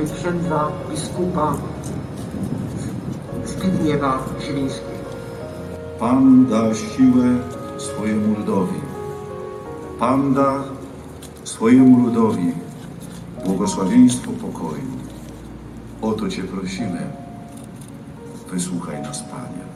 księdza biskupa Zbigniewa Zielińskiego. Pan da siłę swojemu ludowi. Pan da swojemu ludowi błogosławieństwo pokoju. O to Cię prosimy. Wysłuchaj nas, Panie.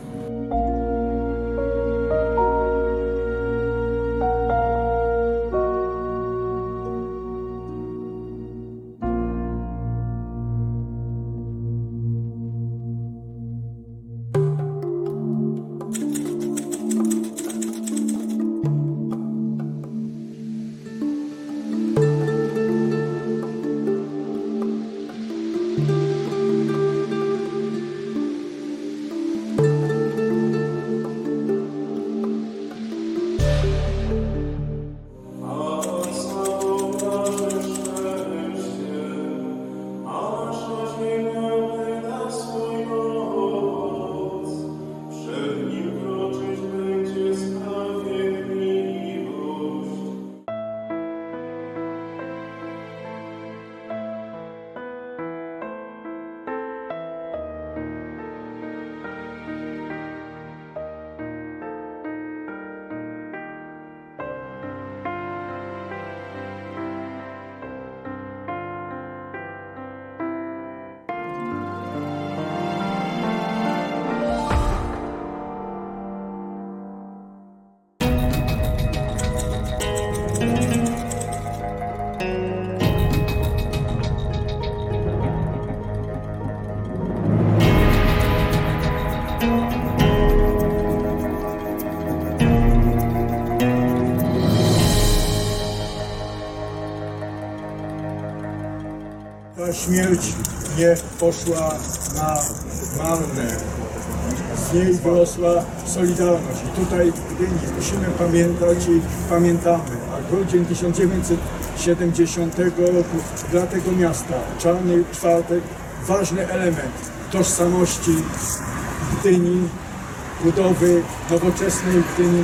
Ta śmierć nie poszła na marne. Z niej wyrosła Solidarność. I tutaj w Gdyni musimy pamiętać i pamiętamy. A grudzień 1970 roku dla tego miasta, Czarny Czwartek, ważny element tożsamości Gdyni, budowy nowoczesnej Gdyni.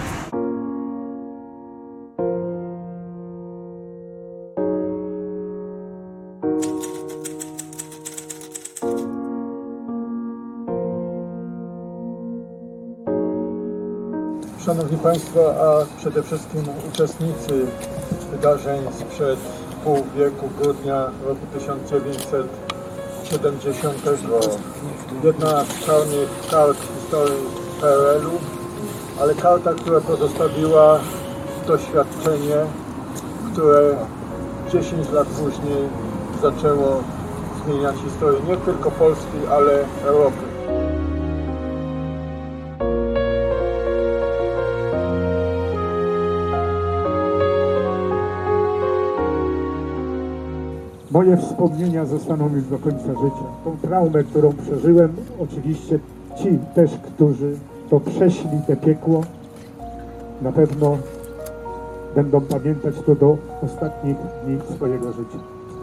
Szanowni Państwo, a przede wszystkim uczestnicy wydarzeń sprzed pół wieku, grudnia roku 1970. Jedna z czarnych kart historii PRL-u, ale karta, która pozostawiła doświadczenie, które 10 lat później zaczęło zmieniać historię nie tylko Polski, ale Europy. Moje wspomnienia zostaną już do końca życia. Tą traumę, którą przeżyłem, oczywiście ci też, którzy to przeszli, te piekło, na pewno będą pamiętać to do ostatnich dni swojego życia.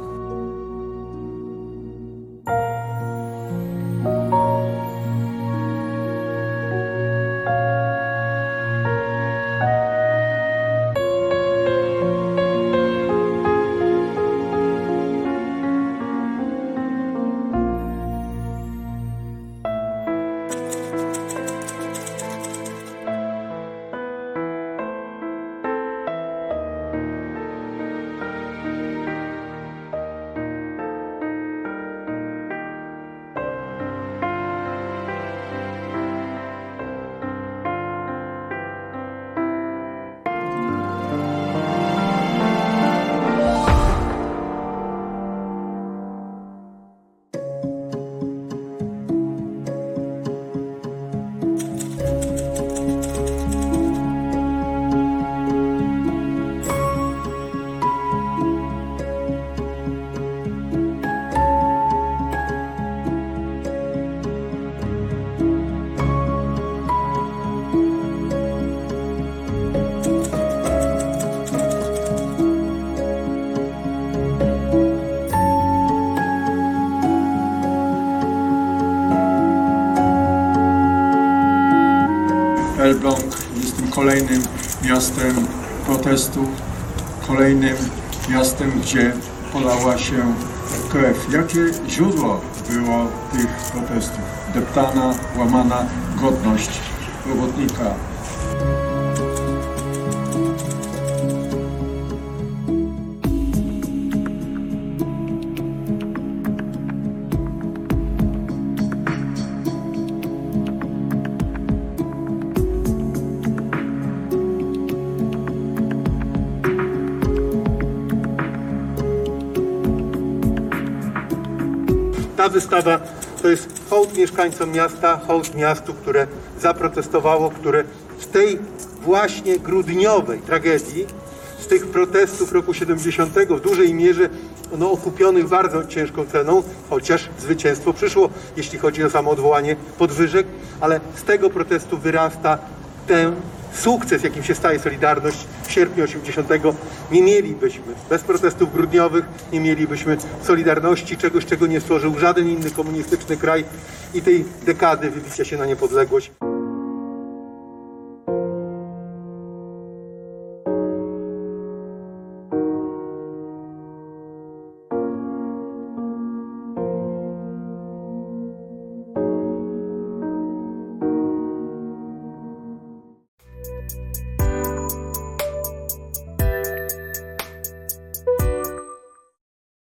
Elbląg jest tym kolejnym miastem protestu, kolejnym miastem, gdzie polała się krew. Jakie źródło było tych protestów? Deptana, łamana godność robotnika. Ta wystawa to jest hołd mieszkańcom miasta, hołd miastu, które zaprotestowało, które z tej właśnie grudniowej tragedii, z tych protestów roku 70 w dużej mierze okupionych bardzo ciężką ceną, chociaż zwycięstwo przyszło, jeśli chodzi o samo odwołanie podwyżek, ale z tego protestu wyrasta ten sukces, jakim się staje Solidarność w sierpniu 80. Nie mielibyśmy bez protestów grudniowych, nie mielibyśmy Solidarności, czegoś, czego nie stworzył żaden inny komunistyczny kraj i tej dekady wybicia się na niepodległość.